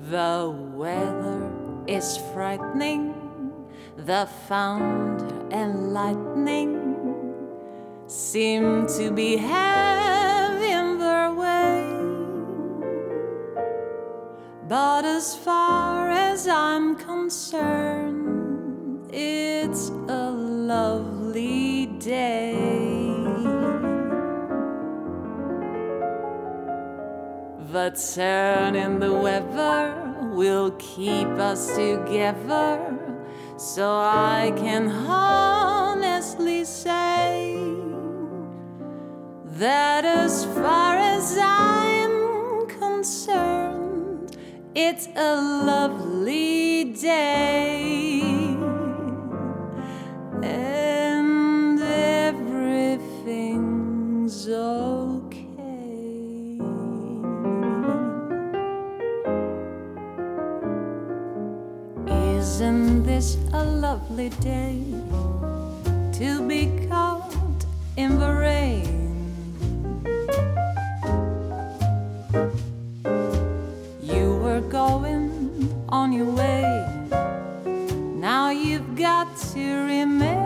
The weather is frightening, the thunder and lightning seem to be having their way. But as far as I'm concerned, it's a lovely day. The turn in the weather will keep us together, so I can honestly say that as far as I'm concerned, it's a lovely day. And everything's okay. Isn't this a lovely day to be caught in the rain? You were going on your way, now you've got to remain.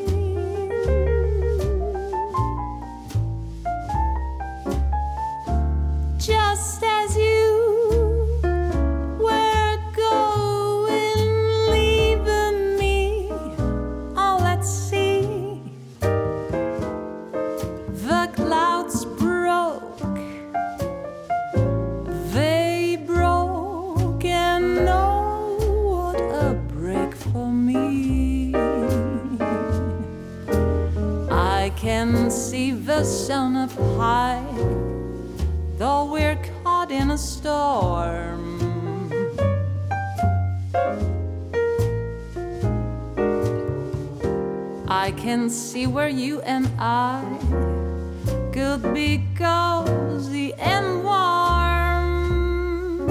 Just as you were going, leaving me, oh, let's see. The clouds broke, they broke, and oh, what a break for me. I can see the sun up high, though we're caught in a storm. I can see where you and I could be cozy and warm.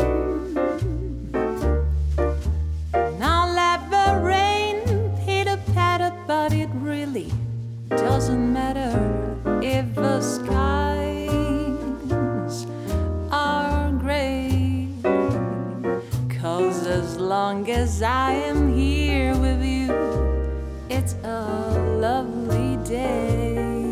Now let the rain pitter-patter, but it really doesn't matter if the skies are gray, 'cause as long as I am here with you, it's a lovely day.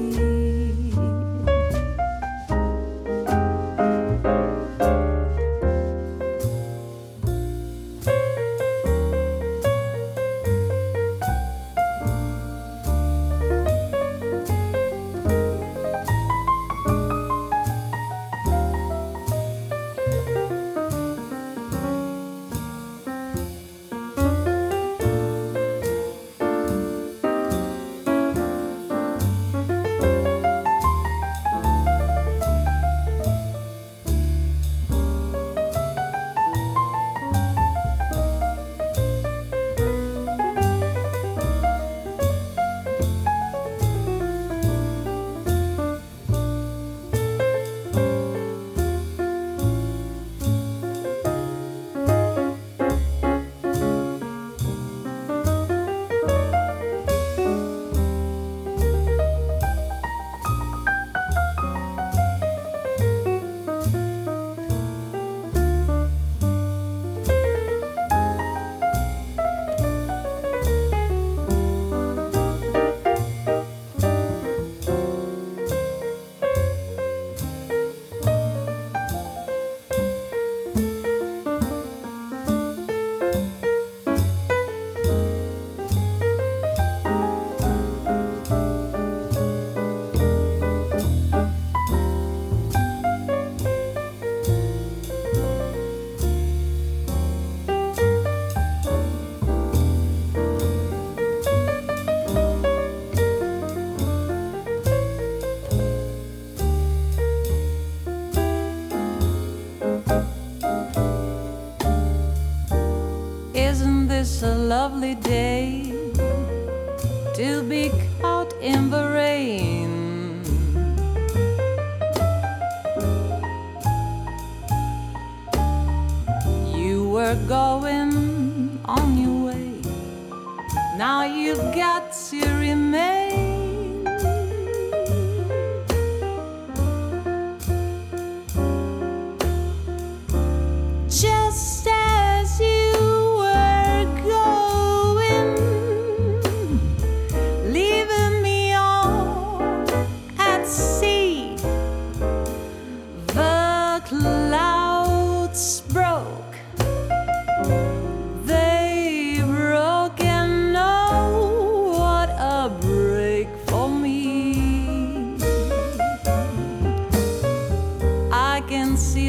Isn't this a lovely day to be caught in the rain? You were going on your way, now you've got to remain. Just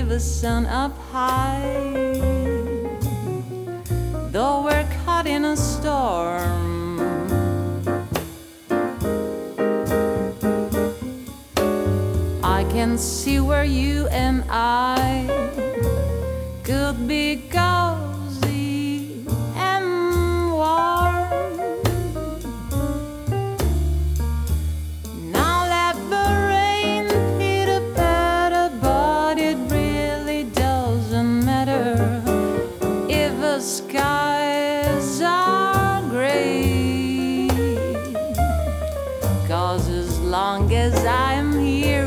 the sun up high, though we're caught in a storm. I can see where you and I could be cozy and warm. Now let the rain pitter-patter, but it really doesn't matter if the skies are gray, 'cause as long as I'm here